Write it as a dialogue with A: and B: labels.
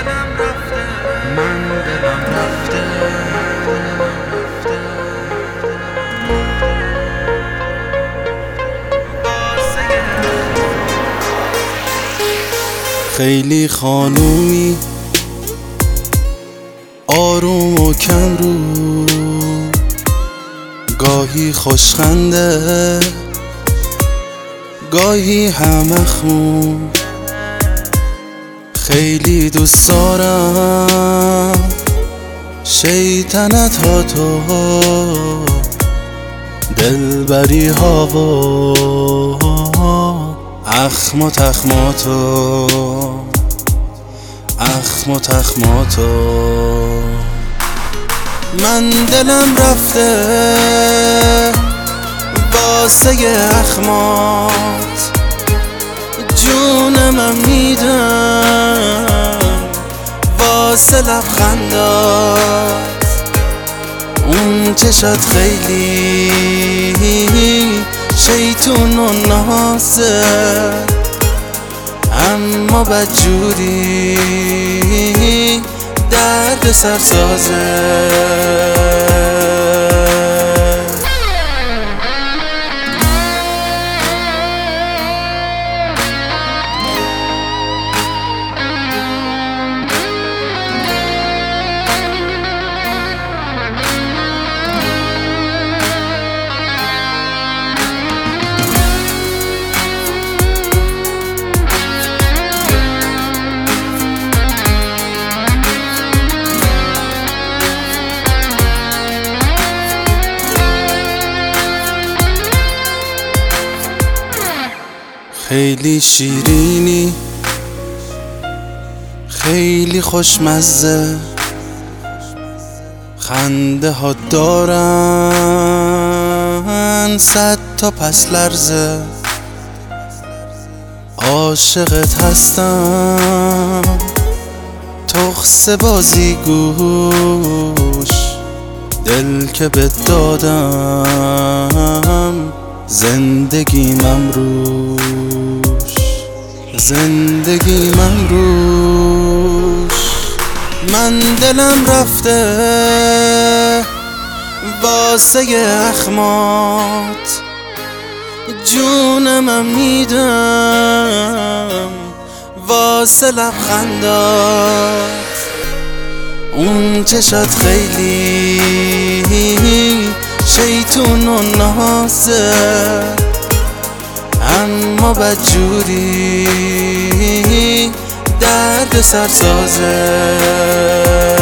A: من دلم رفته خیلی خانومی آروم و کم رو، گاهی خوشخنده گاهی همه خون. خیلی دوست دارم شیطنت ها تو، دلبری ها و اخم و تخماتو، اخم و تخماتو. من دلم رفته واسه اخمات، جونم میدم واسه لبخندات. اون چشات خیلی شیطون و نازه، اما بدجوری درد سرسازه. خیلی شیرینی خیلی خوشمزه، خنده ها دارن 100 تا پس لرزه. عاشقت هستم تخس بازی گوش، دل که بهت دادم زندگیم روش، زندگیم روش. من دلم رفته واسه اخمات، جونم میدم واسه لبخندات. اون چشات خیلی شیطون و نازه، اما بدجوری درد سرسازه.